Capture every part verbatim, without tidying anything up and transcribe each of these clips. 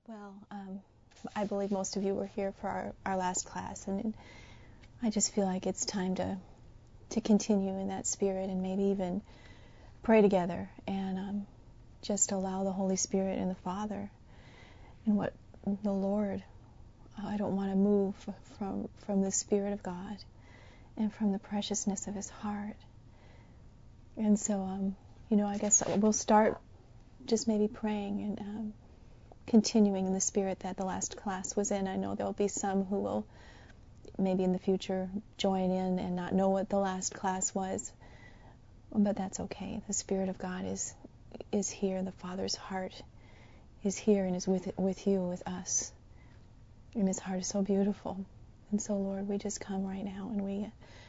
Well, um, I believe most of you were here for our, our last class, and I just feel like it's time to to continue in that spirit and maybe even pray together and um, just allow the Holy Spirit and the Father and what the Lord. I don't want to move from from the Spirit of God and from the preciousness of His heart. And so, um, you know, I guess we'll start just maybe praying and um, continuing in the spirit that the last class was in. I know there'll be some who will maybe in the future join in and not know what the last class was, but that's okay. The Spirit of God is is here. The Father's heart is here and is with with you, with us. And His heart is so beautiful. And so, Lord, we just come right now and we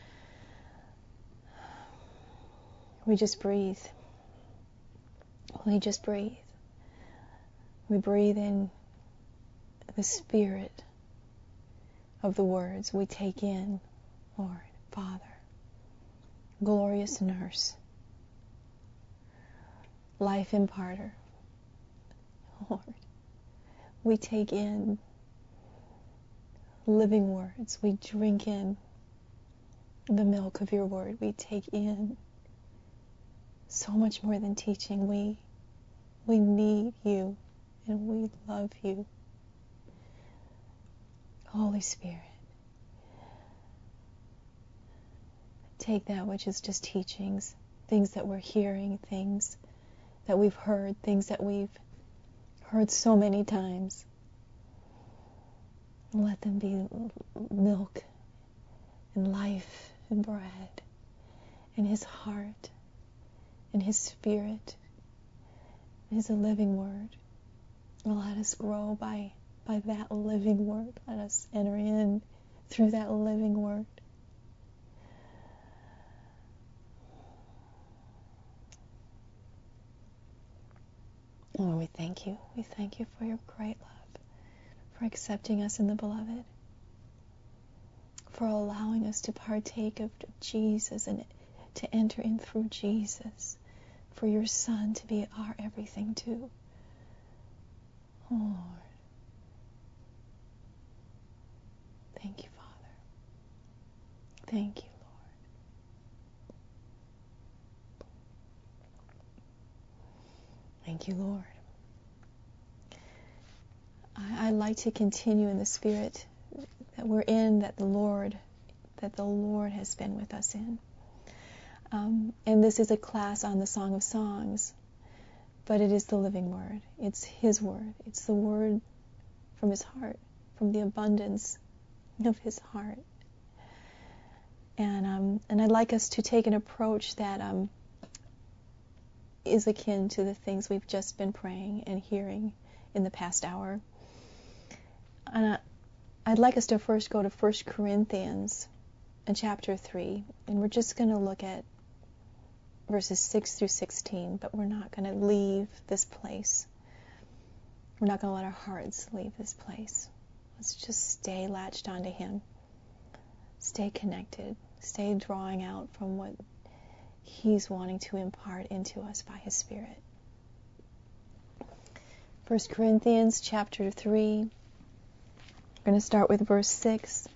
we just breathe. We just breathe. We breathe in the spirit of the words we take in, Lord, Father, glorious nurse, life imparter. Lord, we take in living words. We drink in the milk of your word. We take in so much more than teaching. We we need you and we love you. Holy Spirit, take that which is just teachings, things that we're hearing, things that we've heard, things that we've heard so many times. Let them be milk and life and bread and His heart and His Spirit is a living word. Let us grow by, by that living word. Let us enter in through that living word. Lord, we thank you. We thank you for your great love, for accepting us in the Beloved, for allowing us to partake of Jesus and to enter in through Jesus, for your Son to be our everything too. Oh, Lord. Thank you, Father. Thank you, Lord. Thank you, Lord. I, I like to continue in the spirit that we're in, that the Lord, that the Lord has been with us in. Um, and this is a class on the Song of Songs, but it is the living word. It's His word. It's the word from His heart, from the abundance of His heart. And um, and I'd like us to take an approach that um, is akin to the things we've just been praying and hearing in the past hour. And I, I'd like us to first go to First Corinthians in chapter three, and we're just going to look at verses six through sixteen, but we're not going to leave this place. We're not going to let our hearts leave this place. Let's just stay latched onto Him. Stay connected. Stay drawing out from what He's wanting to impart into us by His Spirit. First Corinthians chapter three. We're going to start with verse six.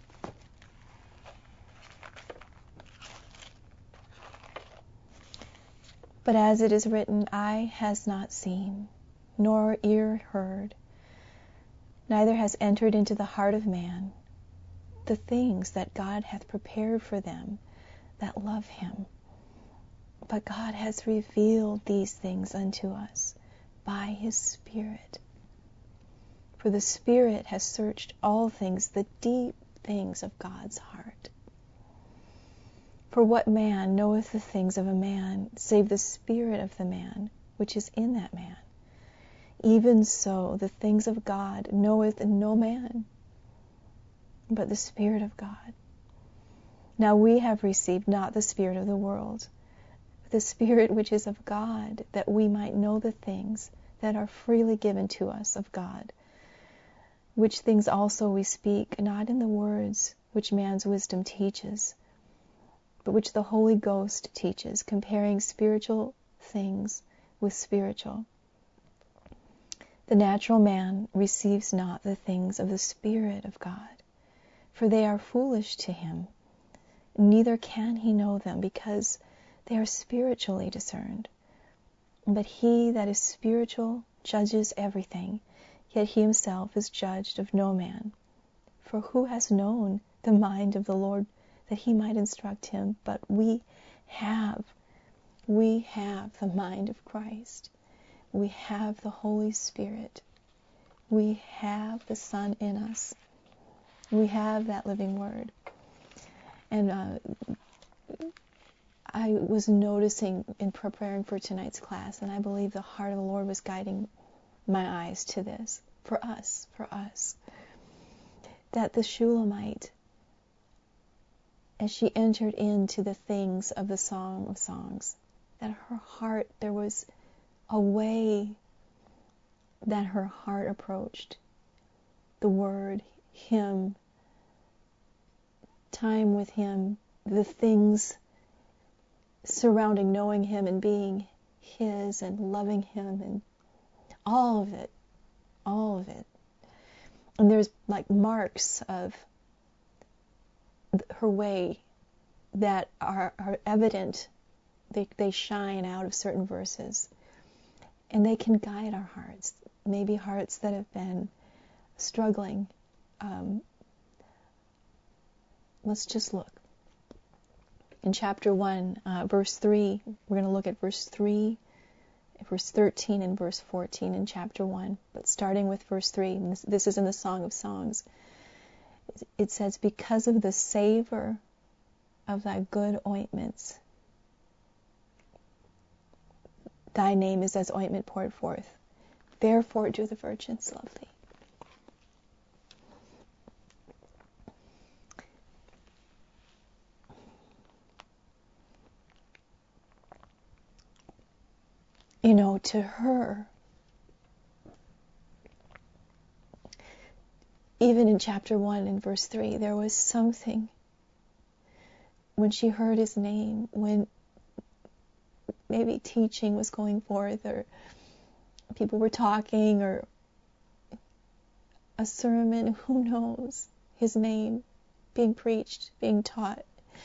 But as it is written, eye has not seen, nor ear heard, neither has entered into the heart of man the things that God hath prepared for them that love Him. But God has revealed these things unto us by His Spirit. For the Spirit has searched all things, the deep things of God's heart. For what man knoweth the things of a man, save the spirit of the man which is in that man? Even so the things of God knoweth no man, but the Spirit of God. Now we have received not the spirit of the world, but the Spirit which is of God, that we might know the things that are freely given to us of God. Which things also we speak, not in the words which man's wisdom teaches, but which the Holy Ghost teaches, comparing spiritual things with spiritual. The natural man receives not the things of the Spirit of God, for they are foolish to him, neither can he know them, because they are spiritually discerned. But he that is spiritual judges everything, yet he himself is judged of no man. For who has known the mind of the Lord, that he might instruct him? But we have, we have the mind of Christ. We have the Holy Spirit. We have the Son in us. We have that living Word. And uh, I was noticing in preparing for tonight's class, and I believe the heart of the Lord was guiding my eyes to this, for us, for us, that the Shulamite, as she entered into the things of the Song of Songs, that her heart, there was a way that her heart approached the Word, Him, time with Him, the things surrounding knowing Him and being His and loving Him, and all of it, all of it. And there's like marks of her way that are, are evident. They, they shine out of certain verses, and they can guide our hearts, maybe hearts that have been struggling. Um, let's just look. In chapter one, uh, verse three, we're going to look at verse three, verse thirteen, and verse fourteen in chapter one. But starting with verse three, and this, this is in the Song of Songs. It says, because of the savor of thy good ointments, thy name is as ointment poured forth. Therefore do the virgins love thee. You know, to her, even in chapter one and verse three, there was something when she heard his name, when maybe teaching was going forth, or people were talking, or a sermon, who knows, his name being preached, being taught.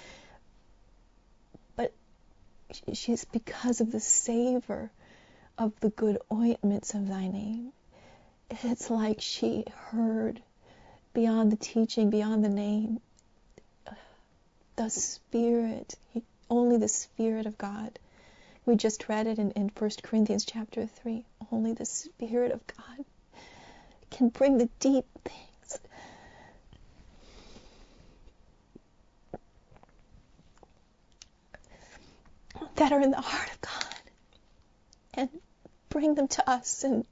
But she's, because of the savor of the good ointments of thy name, it's like she heard beyond the teaching, beyond the name, the Spirit, only the Spirit of God. We just read it in, in First Corinthians chapter three. Only the Spirit of God can bring the deep things. That are in the heart of God, and bring them to us, and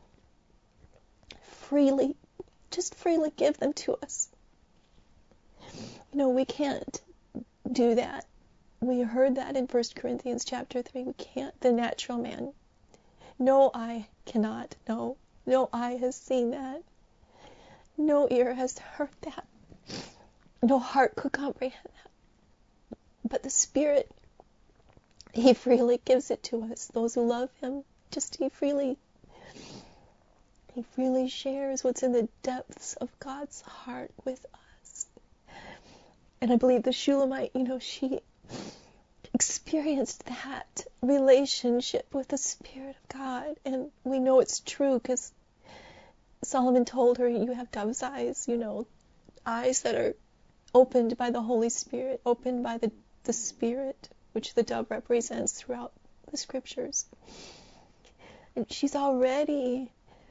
freely, just freely give them to us. You know, we can't do that. We heard that in First Corinthians chapter three. We can't. The natural man. No eye cannot know. No eye has seen that. No ear has heard that. No heart could comprehend that. But the Spirit, He freely gives it to us. Those who love Him, just He freely, He freely shares what's in the depths of God's heart with us. And I believe the Shulamite, you know, she experienced that relationship with the Spirit of God. And we know it's true because Solomon told her, you have dove's eyes, you know, eyes that are opened by the Holy Spirit, opened by the, the Spirit, which the dove represents throughout the scriptures. And she's already,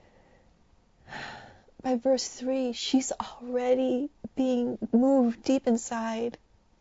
by verse three, she's already being moved deep inside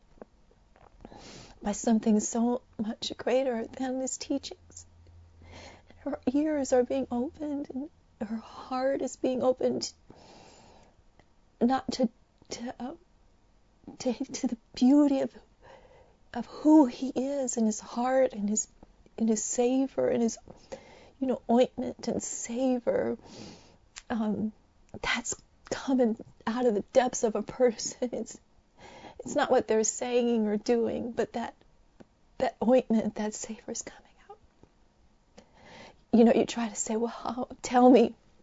by something so much greater than his teachings. Her ears are being opened, and her heart is being opened, not to to uh, to, to the beauty of of who he is, and his heart, and his and his savor, and his, you know, ointment and savor. Um, that's coming out of the depths of a person. It's it's not what they're saying or doing, but that that ointment, that savor is coming out. You know, you try to say, well, tell me,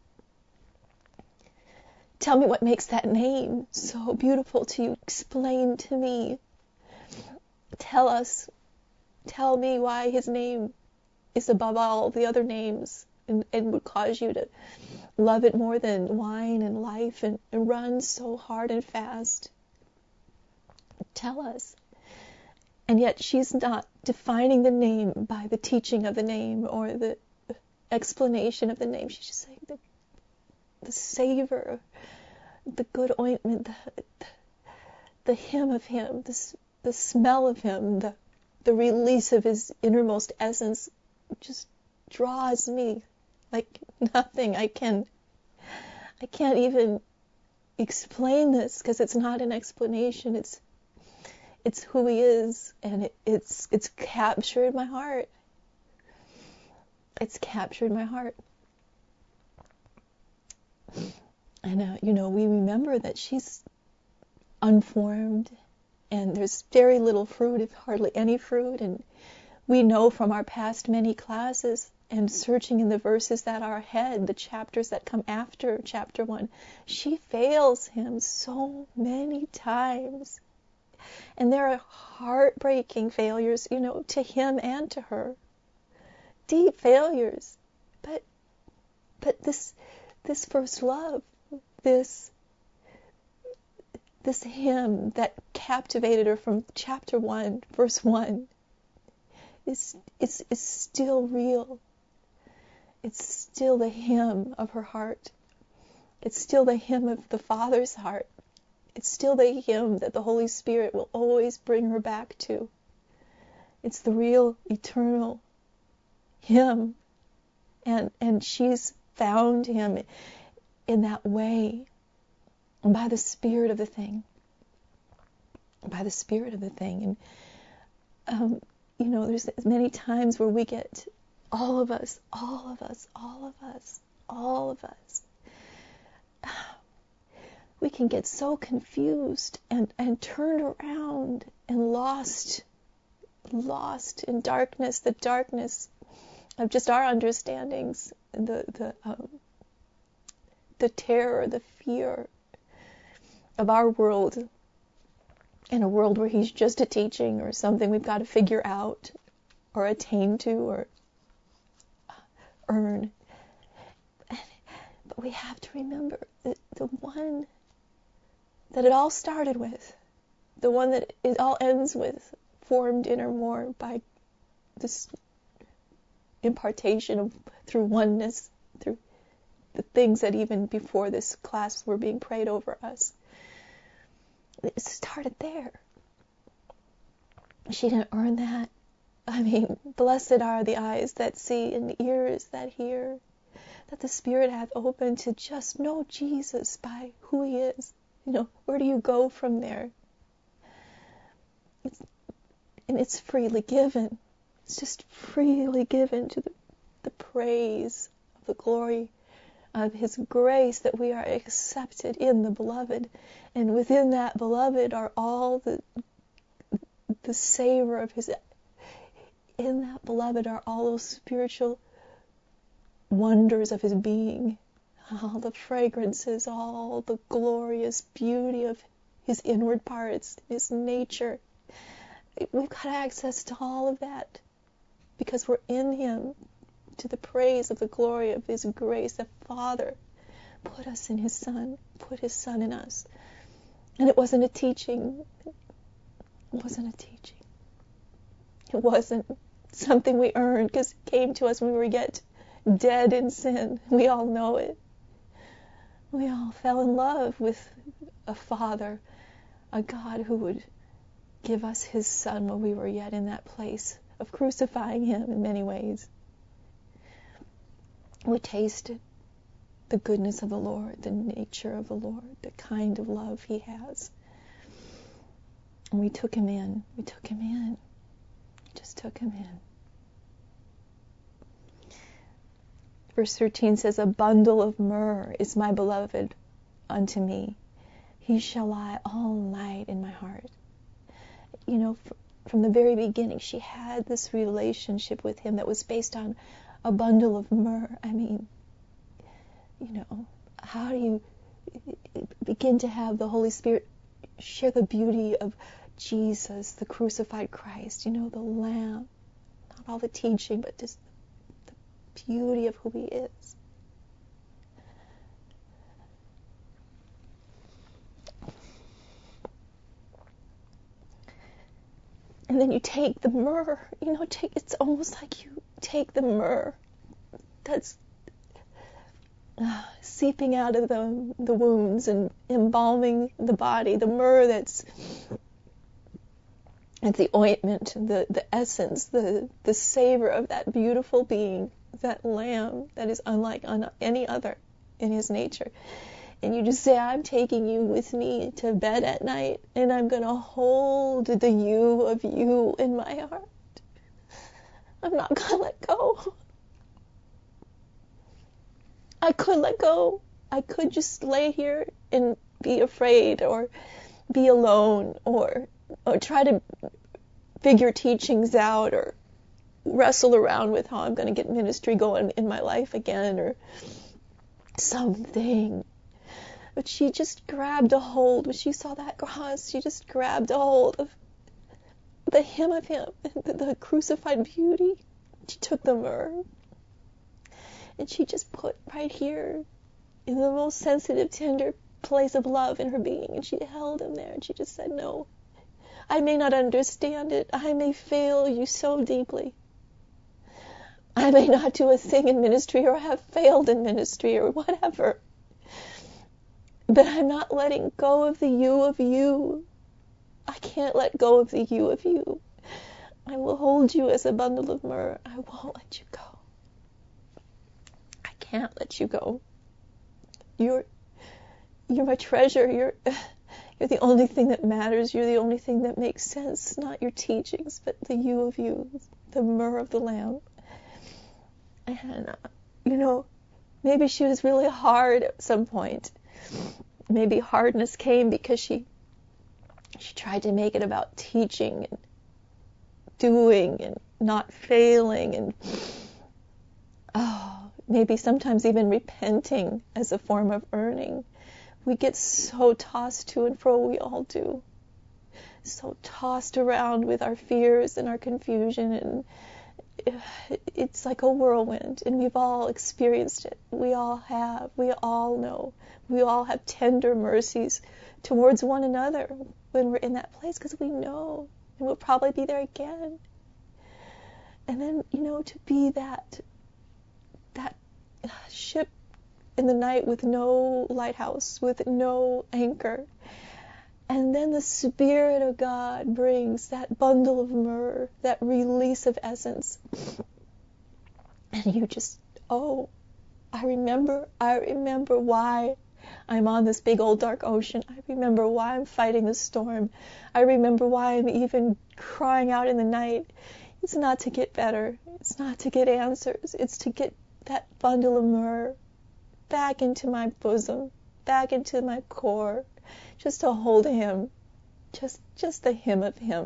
Tell me what makes that name so beautiful to you. Explain to me. Tell us. Tell me why his name is above all the other names and, and would cause you to love it more than wine and life and, and run so hard and fast. Tell us. And yet she's not defining the name by the teaching of the name or the explanation of the name. She's just saying the, the savor, the good ointment, the, the, the hymn of him, the, the smell of him, the, the release of his innermost essence just draws me like nothing. I can, I can't even explain this because it's not an explanation. It's It's who he is, and it, it's it's captured my heart. It's captured my heart. And, uh, you know, we remember that she's unformed, and there's very little fruit, if hardly any fruit, and we know from our past many classes and searching in the verses that are ahead, the chapters that come after chapter one, she fails him so many times. And there are heartbreaking failures, you know, to him and to her. Deep failures. But but this this first love, this this hymn that captivated her from chapter one, verse one, is is is still real. It's still the hymn of her heart. It's still the hymn of the Father's heart. It's still the hymn that the Holy Spirit will always bring her back to. It's the real, eternal hymn. And and she's found him in that way, by the spirit of the thing. By the spirit of the thing. And, um, you know, there's many times where we get, all of us, all of us, all of us, all of us, we can get so confused and, and turned around and lost, lost in darkness, the darkness of just our understandings, the the um, the terror, the fear of our world, in a world where he's just a teaching or something we've got to figure out or attain to or earn. But we have to remember that the one that it all started with, the one that it all ends with, formed in or more by this impartation of through oneness, through the things that even before this class were being prayed over us. It started there. She didn't earn that. I mean, blessed are the eyes that see and the ears that hear, that the Spirit hath opened to just know Jesus by who he is. You know, where do you go from there? It's, and it's freely given. It's just freely given to the, the praise of the glory of his grace, that we are accepted in the beloved. And within that beloved are all the the savor of his, in that beloved are all those spiritual wonders of his being, all the fragrances, all the glorious beauty of his inward parts, his nature. We've got access to all of that because we're in him, to the praise of the glory of his grace. The Father put us in his Son, put his Son in us. And it wasn't a teaching. It wasn't a teaching. It wasn't something we earned because it came to us when we were yet dead in sin. We all know it. We all fell in love with a Father, a God who would give us his Son when we were yet in that place of crucifying him in many ways. We tasted the goodness of the Lord, the nature of the Lord, the kind of love he has. And we took him in. We took him in. Just took him in. Verse thirteen says, a bundle of myrrh is my beloved unto me. He shall lie all night in my heart. You know, from the very beginning, she had this relationship with him that was based on a bundle of myrrh. I mean, you know, how do you, begin to have the Holy Spirit share the beauty of Jesus, the crucified Christ, you know, the Lamb. Not all the teaching, but just the beauty of who he is. And then you take the myrrh, you know, take it's almost like you take the myrrh that's uh, seeping out of the, the wounds and embalming the body, the myrrh that's it's the ointment, the, the essence, the, the savor of that beautiful being, that lamb that is unlike un- any other in his nature. And you just say, I'm taking you with me to bed at night, and I'm going to hold the you of you in my heart. I'm not going to let go. I could let go. I could just lay here and be afraid or be alone or or try to figure teachings out or wrestle around with how I'm going to get ministry going in my life again or something. But she just grabbed a hold. When she saw that cross, she just grabbed a hold of the hem of him, the, the crucified beauty. She took the myrrh, and she just put right here in the most sensitive, tender place of love in her being. And she held him there, and she just said, no, I may not understand it. I may fail you so deeply. I may not do a thing in ministry or have failed in ministry or whatever. But I'm not letting go of the you of you. I can't let go of the you of you. I will hold you as a bundle of myrrh. I won't let you go. I can't let you go. You're, you're my treasure. You're, you're the only thing that matters. You're the only thing that makes sense. Not your teachings, but the you of you, the myrrh of the Lamb. And, uh, you know, maybe she was really hard at some point. Maybe hardness came because she she tried to make it about teaching and doing and not failing and oh, maybe sometimes even repenting as a form of earning. We get so tossed to and fro, we all do. So tossed around with our fears and our confusion, and it's like a whirlwind, and we've all experienced it. We all have. We all know. We all have tender mercies towards one another when we're in that place, because we know, and we'll probably be there again. And then, you know, to be that that ship in the night with no lighthouse, with no anchor, and then the Spirit of God brings that bundle of myrrh, that release of essence. And you just, oh, I remember, I remember why I'm on this big old dark ocean. I remember why I'm fighting the storm. I remember why I'm even crying out in the night. It's not to get better. It's not to get answers. It's to get that bundle of myrrh back into my bosom, back into my core. Just to hold him, just just the him of him.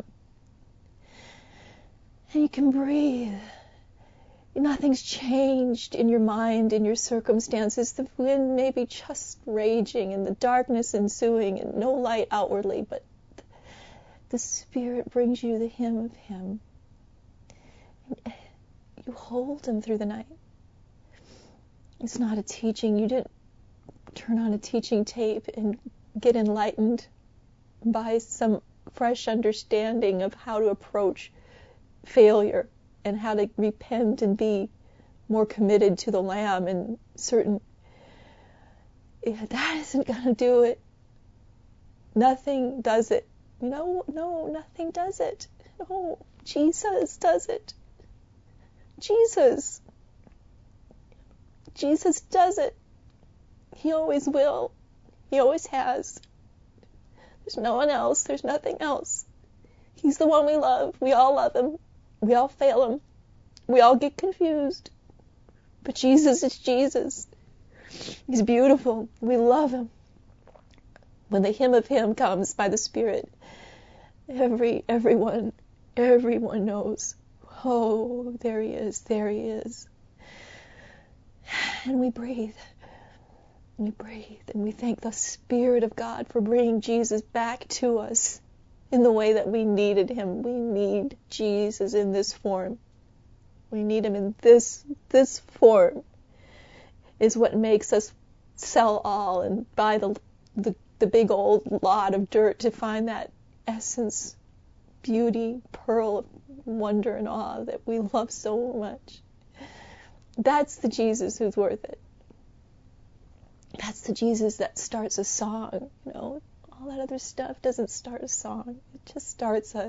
And you can breathe. Nothing's changed in your mind, in your circumstances. The wind may be just raging and the darkness ensuing and no light outwardly, but the Spirit brings you the him of him. And you hold him through the night. It's not a teaching. You didn't turn on a teaching tape and get enlightened by some fresh understanding of how to approach failure and how to repent and be more committed to the Lamb and certain. Yeah, that isn't going to do it. Nothing does it. No, no, nothing does it. No, Jesus does it. Jesus. Jesus does it. He always will. He always has. There's no one else. There's nothing else. He's the one we love. We all love him. We all fail him. We all get confused. But Jesus is Jesus. He's beautiful. We love him. When the hymn of him comes by the Spirit, every everyone, everyone knows, oh, there he is, there he is. And we breathe. We breathe and we thank the Spirit of God for bringing Jesus back to us in the way that we needed him. We need Jesus in this form. We need him in this, this form is what makes us sell all and buy the, the, the big old lot of dirt to find that essence, beauty, pearl of wonder and awe that we love so much. That's the Jesus who's worth it. That's the Jesus that starts a song, you know. All that other stuff doesn't start a song. It just starts a,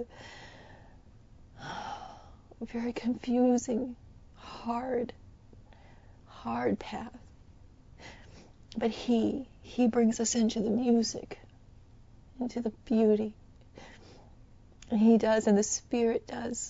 a very confusing, hard, hard path. But he, he brings us into the music, into the beauty. And he does, and the Spirit does.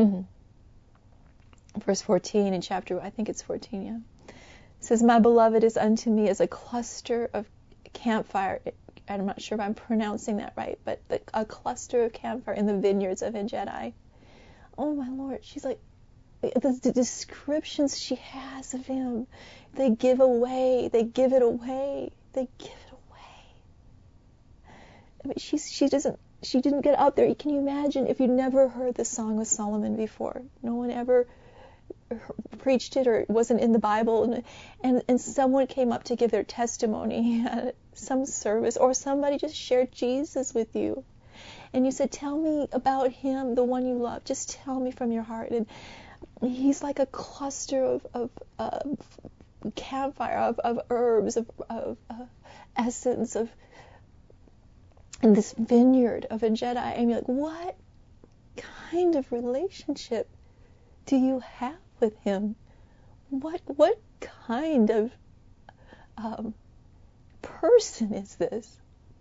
Verse fourteen in chapter, I think it's fourteen, yeah. It says, my beloved is unto me as a cluster of campfire. I'm not sure if I'm pronouncing that right, but the, a cluster of campfire in the vineyards of En-gedi. Oh my Lord, she's like, the, the descriptions she has of him, they give away, they give it away, they give it away. I mean, she's, she doesn't, she didn't get up there. Can you imagine if you'd never heard the Song of Solomon before? No one ever preached it, or it wasn't in the Bible, and, and and someone came up to give their testimony at some service, or somebody just shared Jesus with you, and you said, tell me about him, the one you love, just tell me from your heart. And he's like a cluster of, of uh, campfire, of, of herbs, of, of uh, essence, of in this vineyard of En-gedi. And you're like, what kind of relationship do you have with him? What what kind of um, person is this?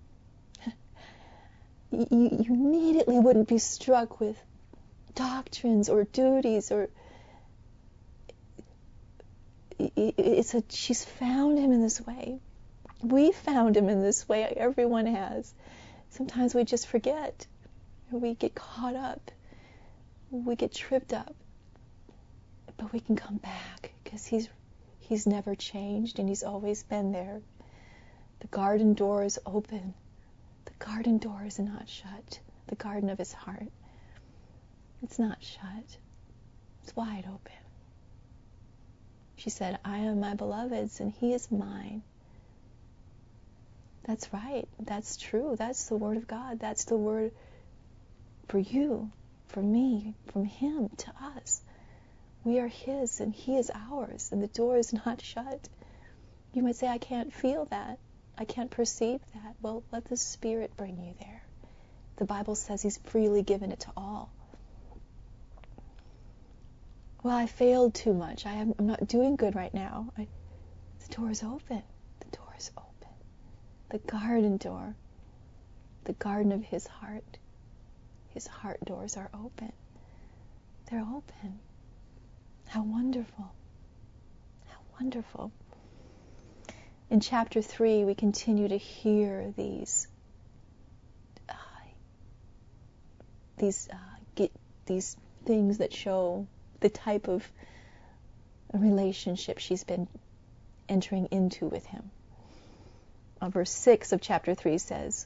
you, you immediately wouldn't be struck with doctrines or duties, or it's a she's found him in this way. We found him in this way. Everyone has. Sometimes we just forget, or we get caught up, we get tripped up. But we can come back, because he's he's never changed, and he's always been there. The garden door is open. The garden door is not shut. The garden of his heart, it's not shut. It's wide open. She said, I am my beloved's, and he is mine. That's right. That's true. That's the word of God. That's the word for you, for me, from him to us. We are his, and he is ours, and the door is not shut. You might say, I can't feel that. I can't perceive that. Well, let the Spirit bring you there. The Bible says he's freely given it to all. Well, I failed too much. I am, I'm not doing good right now. I, the door is open. The door is open. The garden door. The garden of his heart. His heart doors are open. They're open. How wonderful. How wonderful. In chapter three, we continue to hear these uh, these uh, get, these things that show the type of relationship she's been entering into with him. Uh, verse six of chapter three says,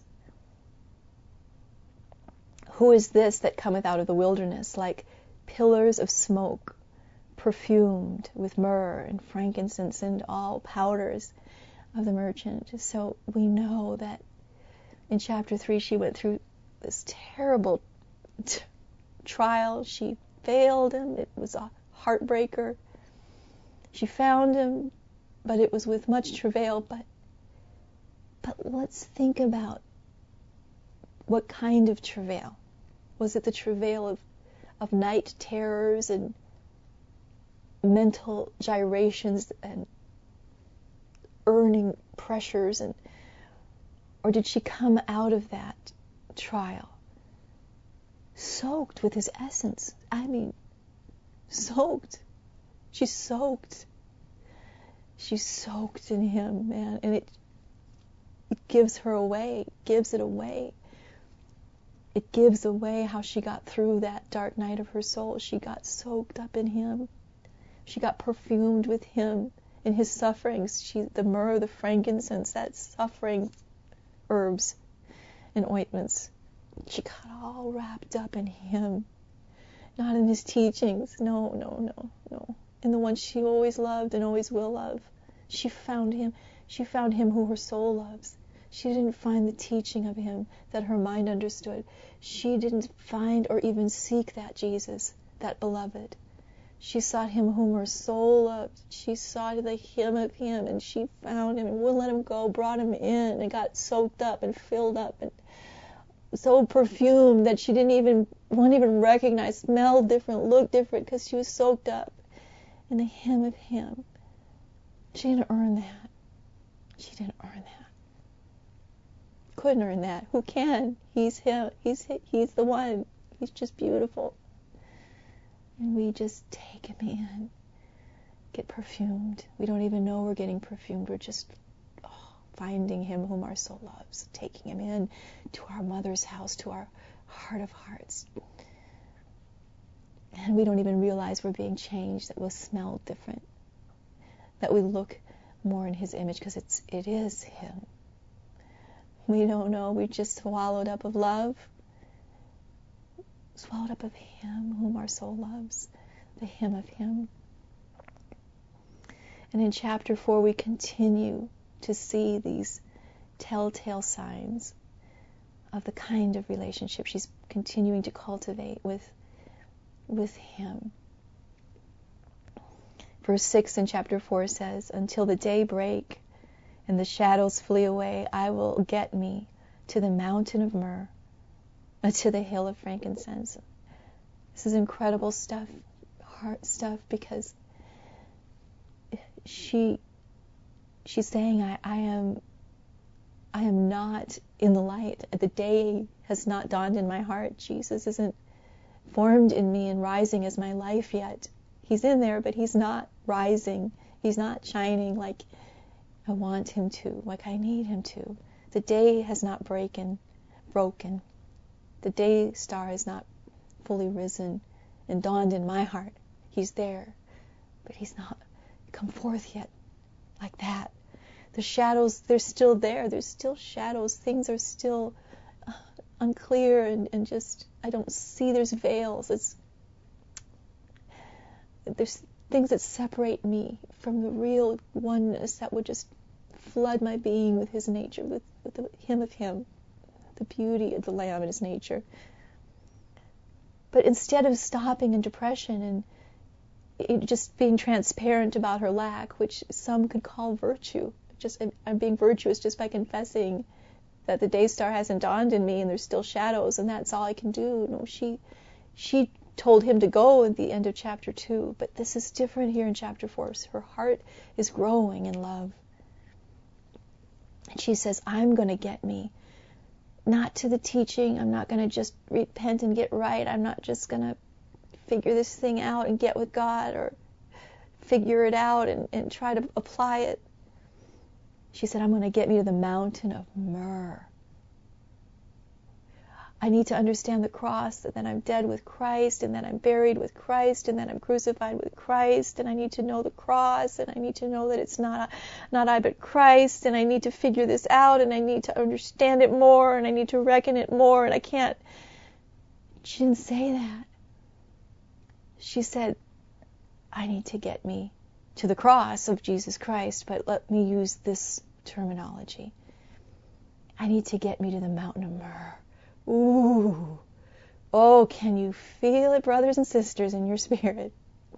who is this that cometh out of the wilderness like pillars of smoke, perfumed with myrrh and frankincense and all powders of the merchant? So we know that in chapter three she went through this terrible t- trial. She failed him. It was a heartbreaker. She found him, but it was with much travail. But but let's think about what kind of travail. Was it the travail of, of night terrors and mental gyrations and earning pressures, and or did she come out of that trial soaked with his essence? I mean, soaked. She's soaked. She's soaked in him, man, and it it gives her away, gives it away. It gives away how she got through that dark night of her soul. She got soaked up in him. She got perfumed with him In his sufferings, she, the myrrh, the frankincense, that suffering herbs and ointments, she got all wrapped up in him. Not in his teachings. No, no, no, no. In the one she always loved and always will love. She found him. She found him who her soul loves. She didn't find the teaching of him that her mind understood. She didn't find or even seek that Jesus, that beloved. She sought him whom her soul loved. She sought the him of him, and she found him and wouldn't let him go, brought him in and got soaked up and filled up and so perfumed that she didn't even, wouldn't even recognize, smelled different, looked different because she was soaked up in the him of him. She didn't earn that. She didn't earn that. Couldn't earn that. Who can? He's him. He's he's the one. He's just beautiful. And we just take him in, get perfumed. We don't even know we're getting perfumed. We're just oh, finding him whom our soul loves, taking him in to our mother's house, to our heart of hearts. And we don't even realize we're being changed, that we'll smell different, that we look more in his image because it's it is him. We don't know. We just swallowed up of love, swallowed up of him whom our soul loves, the him of him. And in chapter four, we continue to see these telltale signs of the kind of relationship she's continuing to cultivate with, with him. Verse six in chapter four says, "Until the day break and the shadows flee away, I will get me to the mountain of myrrh, uh, to the hill of frankincense." This is incredible stuff, heart stuff, because she she's saying, I, I am I am not in the light. The day has not dawned in my heart. Jesus isn't formed in me and rising as my life yet. He's in there, but he's not rising. He's not shining like I want him to, like I need him to. The day has not breaken, broken. The day star has not fully risen and dawned in my heart. He's there, but he's not come forth yet like that. The shadows, they're still there. There's still shadows. Things are still uh, unclear and, and just, I don't see, there's veils. It's, there's things that separate me from the real oneness that would just flood my being with his nature, with, with the him of him, the beauty of the Lamb in his nature. But instead of stopping in depression and it just being transparent about her lack, which some could call virtue, just I'm being virtuous just by confessing that the day star hasn't dawned in me and there's still shadows and that's all I can do. No, she she told him to go at the end of chapter two, but this is different here in chapter four. So her heart is growing in love. And she says, I'm going to get me not to the teaching. I'm not going to just repent and get right. I'm not just going to figure this thing out and get with God or figure it out and, and try to apply it. She said, I'm going to get me to the mountain of myrrh. I need to understand the cross, that then I'm dead with Christ, and then I'm buried with Christ, and then I'm crucified with Christ, and I need to know the cross, and I need to know that it's not not I but Christ, and I need to figure this out, and I need to understand it more, and I need to reckon it more, and I can't. She didn't say that. She said, I need to get me to the cross of Jesus Christ, but let me use this terminology. I need to get me to the mountain of myrrh. Ooh. Oh, can you feel it, brothers and sisters, in your spirit?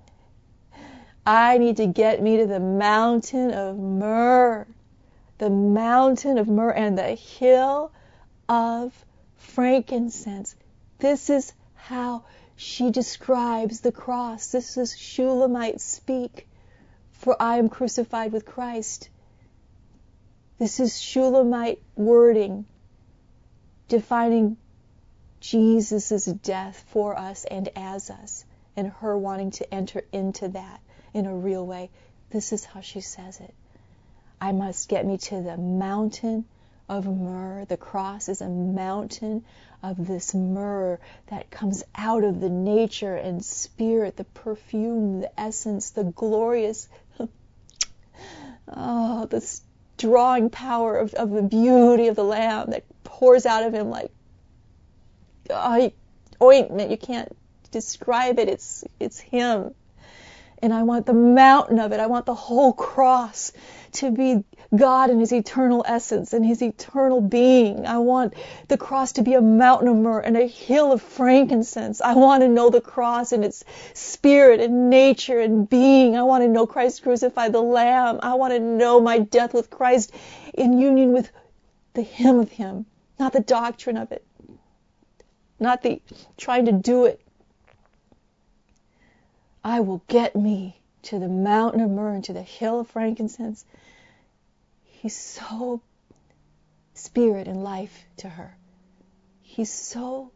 I need to get me to the mountain of myrrh. The mountain of myrrh and the hill of frankincense. This is how she describes the cross. This is Shulamite speak. For I am crucified with Christ. This is Shulamite wording, defining Jesus' death for us and as us, and her wanting to enter into that in a real way. This is how she says it. I must get me to the mountain of myrrh. The cross is a mountain of this myrrh that comes out of the nature and spirit, the perfume, the essence, the glorious Oh, this drawing power of, of the beauty of the Lamb that pours out of him like oh, ointment. You can't describe it. It's it's him. And I want the mountain of it. I want the whole cross to be God in his eternal essence and his eternal being. I want the cross to be a mountain of myrrh and a hill of frankincense. I want to know the cross and its spirit and nature and being. I want to know Christ crucified, the Lamb. I want to know my death with Christ in union with the hymn of him, not the doctrine of it, not the trying to do it. I will get me to the mountain of myrrh and to the hill of frankincense. He's so spirit and life to her. He's so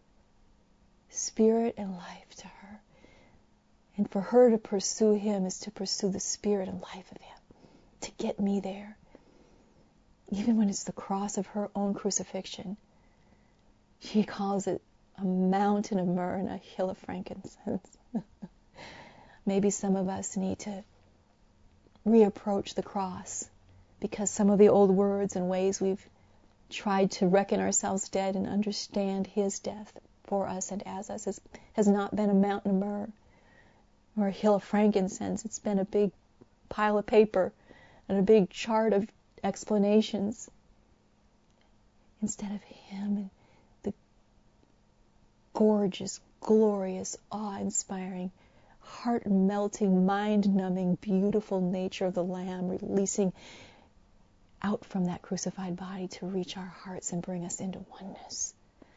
spirit and life to her. And for her to pursue him is to pursue the spirit and life of him, to get me there. Even when it's the cross of her own crucifixion, she calls it a mountain of myrrh and a hill of frankincense. Maybe some of us need to reapproach the cross because some of the old words and ways we've tried to reckon ourselves dead and understand his death for us and as us has, has not been a mountain of myrrh or a hill of frankincense. It's been a big pile of paper and a big chart of explanations instead of him and the gorgeous, glorious, awe-inspiring, heart-melting, mind-numbing, beautiful nature of the Lamb releasing out from that crucified body to reach our hearts and bring us into oneness.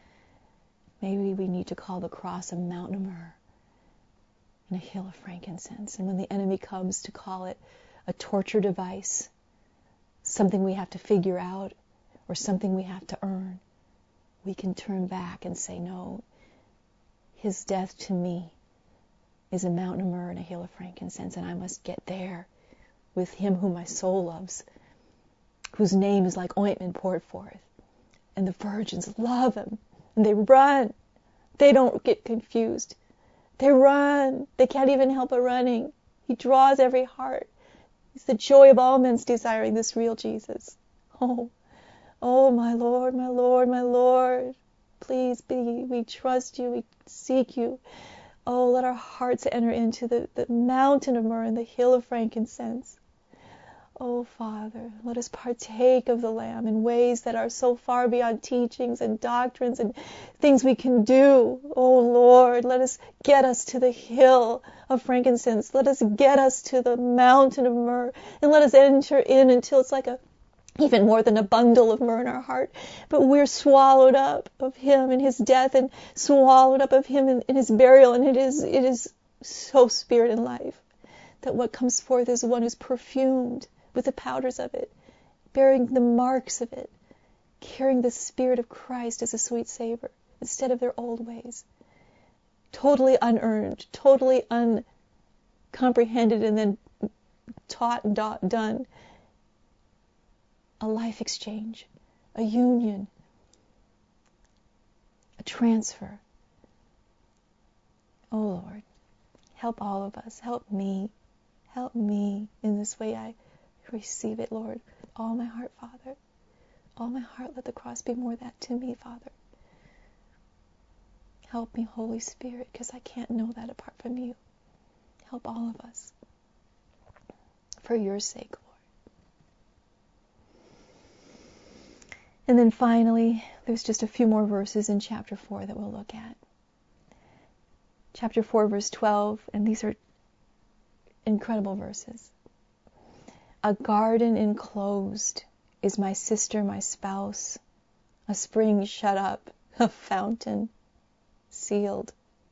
Maybe we need to call the cross a mountain of myrrh and a hill of frankincense. And when the enemy comes, to call it a torture device, something we have to figure out or something we have to earn, we can turn back and say, no, his death to me is a mountain of myrrh and a hill of frankincense, and I must get there with him whom my soul loves, whose name is like ointment poured forth. And the virgins love him, and they run. They don't get confused. They run. They can't even help but running. He draws every heart. It's the joy of all men's desiring this real Jesus. Oh, oh, my Lord, my Lord, my Lord. Please be, we trust you, we seek you. Oh, let our hearts enter into the, the mountain of myrrh and the hill of frankincense. Oh, Father, let us partake of the Lamb in ways that are so far beyond teachings and doctrines and things we can do. Oh, Lord, let us get us to the hill of frankincense. Let us get us to the mountain of myrrh, and let us enter in until it's like a even more than a bundle of myrrh in our heart, but we're swallowed up of him in his death and swallowed up of him in, in his burial, and it is it is so spirit and life that what comes forth is one who's perfumed with the powders of it, bearing the marks of it, carrying the Spirit of Christ as a sweet savor instead of their old ways. Totally unearned, totally uncomprehended, and then taught and done. A life exchange, a union, a transfer. Oh Lord, help all of us. Help me. Help me in this way. I receive it, Lord, with all my heart, Father. All my heart, let the cross be more that to me, Father. Help me, Holy Spirit, because I can't know that apart from you. Help all of us. For your sake, Lord. And then finally, there's just a few more verses in chapter four that we'll look at. Chapter four, verse twelve, and these are incredible verses. A garden enclosed is my sister, my spouse, a spring shut up, a fountain sealed.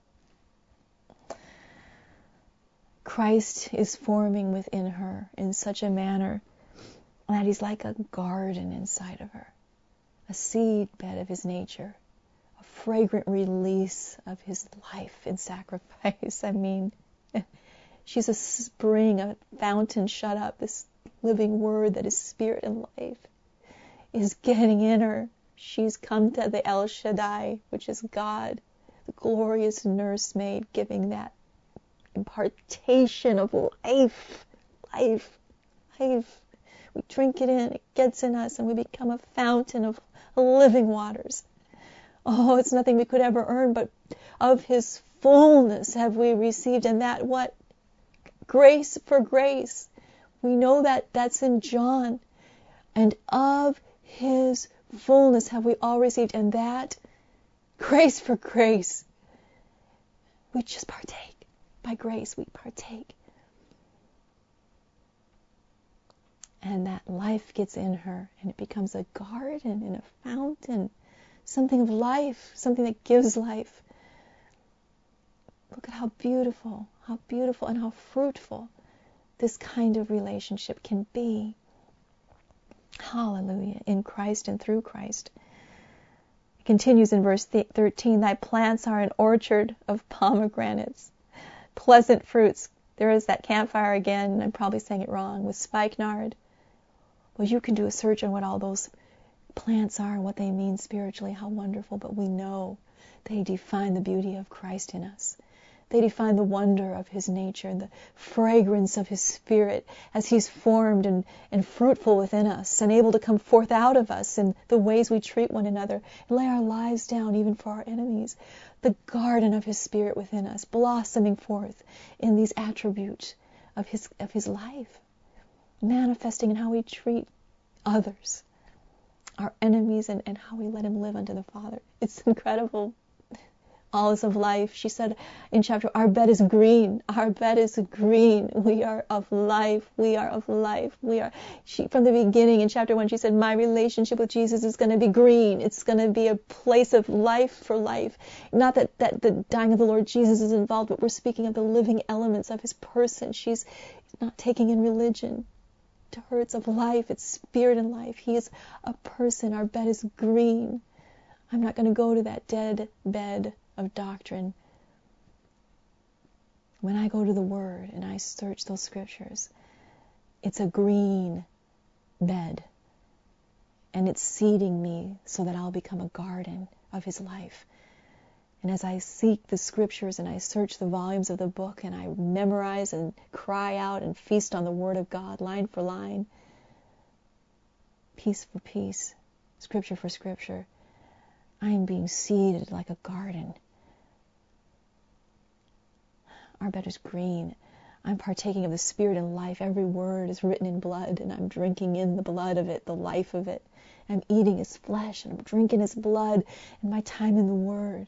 Christ is forming within her in such a manner that he's like a garden inside of her, a seed bed of his nature, a fragrant release of his life in sacrifice. I mean, she's a spring, a fountain shut up. This living word that is spirit and life is getting in her. She's come to the El Shaddai, which is God, the glorious nursemaid, giving that impartation of life, life, life. We drink it in, it gets in us, and we become a fountain of living waters. Oh, it's nothing we could ever earn, but of His fullness have we received, and that what? Grace for grace. We know that that's in John. And of His fullness have we all received, and that grace for grace. We just partake. By grace we partake. And that life gets in her, and it becomes a garden and a fountain, something of life, something that gives life. Look at how beautiful, how beautiful and how fruitful this kind of relationship can be. Hallelujah. In Christ and through Christ. It continues in verse thirteen, thy plants are an orchard of pomegranates, pleasant fruits. There is that campfire again, I'm probably saying it wrong, with spikenard. Well, you can do a search on what all those plants are and what they mean spiritually. How wonderful. But we know they define the beauty of Christ in us. They define the wonder of His nature and the fragrance of His Spirit as He's formed and, and fruitful within us and able to come forth out of us in the ways we treat one another and lay our lives down even for our enemies. The garden of His Spirit within us, blossoming forth in these attributes of His, of His life, manifesting in how we treat others, our enemies, and, and how we let Him live unto the Father. It's incredible. All is of life. She said in chapter, our bed is green. Our bed is green. We are of life. We are of life. We are. She, from the beginning in chapter one, she said, my relationship with Jesus is going to be green. It's going to be a place of life for life. Not that, that the dying of the Lord Jesus is involved, but we're speaking of the living elements of His person. She's not taking in religion. To her, it's of life. It's spirit and life. He is a person. Our bed is green. I'm not going to go to that dead bed of doctrine. When I go to the Word and I search those scriptures, it's a green bed, and it's seeding me so that I'll become a garden of His life. And as I seek the scriptures and I search the volumes of the book and I memorize and cry out and feast on the Word of God line for line, piece for piece, scripture for scripture, I am being seeded like a garden. Our bed is green. I'm partaking of the Spirit and life. Every word is written in blood, and I'm drinking in the blood of it, the life of it. I'm eating His flesh, and I'm drinking His blood, and my time in the Word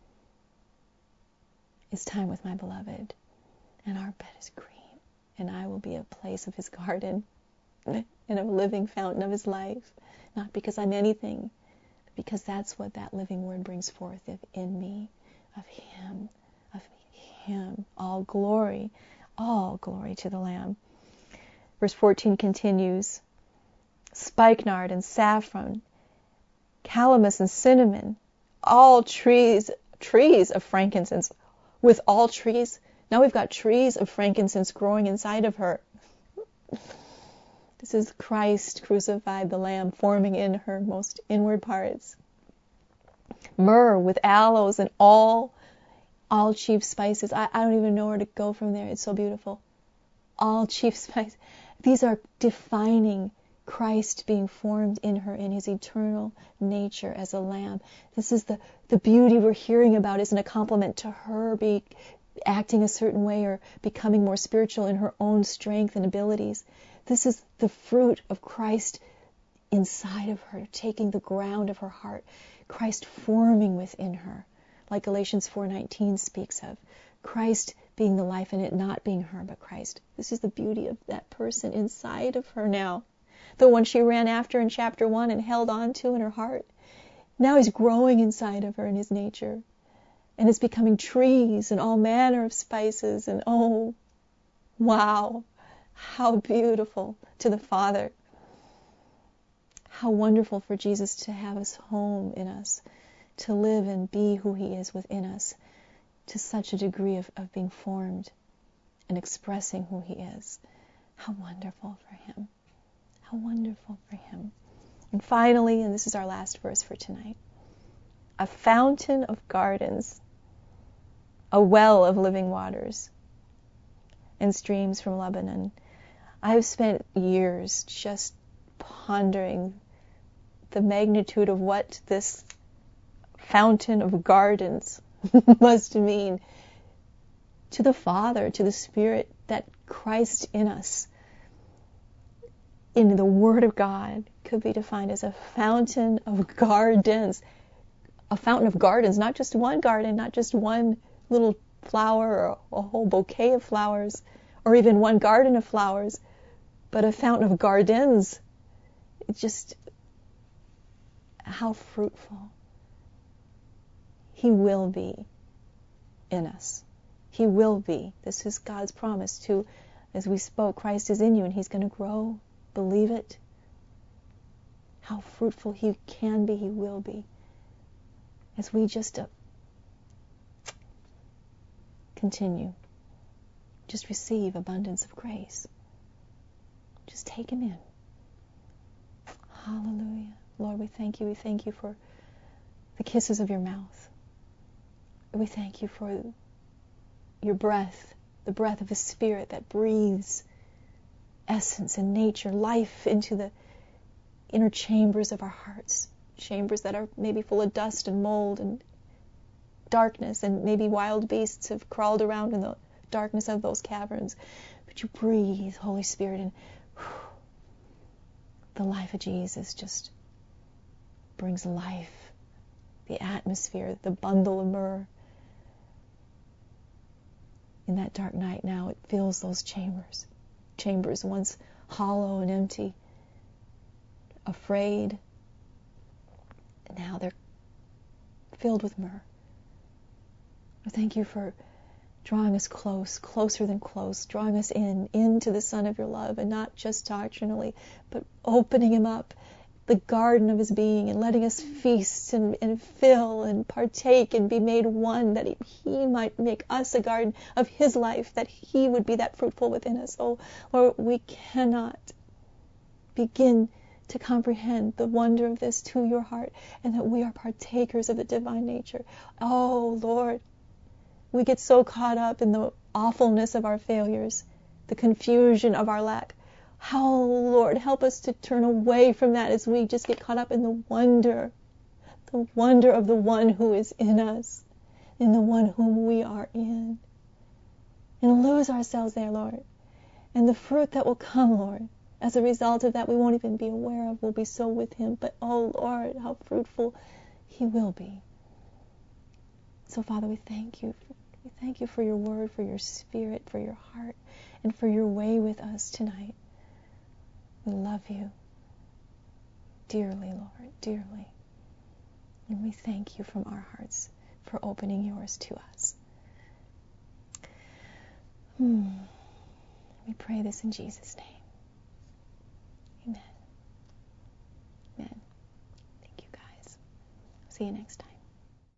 is time with my beloved. And our bed is green, and I will be a place of His garden and a living fountain of His life, not because I'm anything, but because that's what that living Word brings forth in me, of Him, of Him. All glory, all glory to the Lamb. Verse fourteen continues, spikenard and saffron, calamus and cinnamon, all trees, trees of frankincense. With all trees, now we've got trees of frankincense growing inside of her. This is Christ crucified, the Lamb, forming in her most inward parts. Myrrh with aloes and all all chief spices. I, I don't even know where to go from there. It's so beautiful. All chief spices. These are defining Christ being formed in her in His eternal nature as a lamb. This is the, the beauty we're hearing about isn't a compliment to her be acting a certain way or becoming more spiritual in her own strength and abilities. This is the fruit of Christ inside of her, taking the ground of her heart, Christ forming within her, like Galatians four nineteen speaks of. Christ being the life in it, not being her, but Christ. This is the beauty of that person inside of her now. The one she ran after in chapter one and held on to in her heart. Now He's growing inside of her in His nature. And it's becoming trees and all manner of spices. And oh, wow, how beautiful to the Father. How wonderful for Jesus to have His home in us, to live and be who He is within us, to such a degree of, of being formed and expressing who He is. How wonderful for Him. How wonderful for Him. And finally, and this is our last verse for tonight, a fountain of gardens, a well of living waters, and streams from Lebanon. I've spent years just pondering the magnitude of what this fountain of gardens must mean to the Father, to the Spirit, that Christ in us, in the Word of God, could be defined as a fountain of gardens. A fountain of gardens, not just one garden, not just one little flower or a whole bouquet of flowers, or even one garden of flowers, but a fountain of gardens. It's just how fruitful He will be in us. He will be. This is God's promise to, as we spoke, Christ is in you and He's going to grow. Believe it. How fruitful He can be, He will be. As we just uh, continue, just receive abundance of grace. Just take Him in. Hallelujah. Lord, we thank you. We thank you for the kisses of your mouth. We thank you for your breath, the breath of the Spirit that breathes essence and nature, life into the inner chambers of our hearts. Chambers that are maybe full of dust and mold and darkness, and maybe wild beasts have crawled around in the darkness of those caverns. But you breathe, Holy Spirit, and whew, the life of Jesus just brings life. The atmosphere, the bundle of myrrh. In that dark night now, it fills those chambers. Chambers once hollow and empty, afraid. Now they're filled with myrrh. I thank you for drawing us close, closer than close, drawing us in, into the Son of your love, and not just doctrinally, but opening Him up, the garden of His being, and letting us feast and, and fill and partake and be made one, that he, he might make us a garden of His life, that He would be that fruitful within us. Oh, Lord, we cannot begin to comprehend the wonder of this to your heart, and that we are partakers of the divine nature. Oh, Lord, we get so caught up in the awfulness of our failures, the confusion of our lack. How, Lord, help us to turn away from that as we just get caught up in the wonder, the wonder of the one who is in us, in the one whom we are in, and lose ourselves there, Lord. And the fruit that will come, Lord, as a result of that, we won't even be aware of. We'll be so with Him. But, oh, Lord, how fruitful He will be. So, Father, we thank you. We thank you for your word, for your Spirit, for your heart, and for your way with us tonight. We love you dearly, Lord, dearly. And we thank you from our hearts for opening yours to us. Hmm. We pray this in Jesus' name. Amen. Amen. Thank you, guys. See you next time.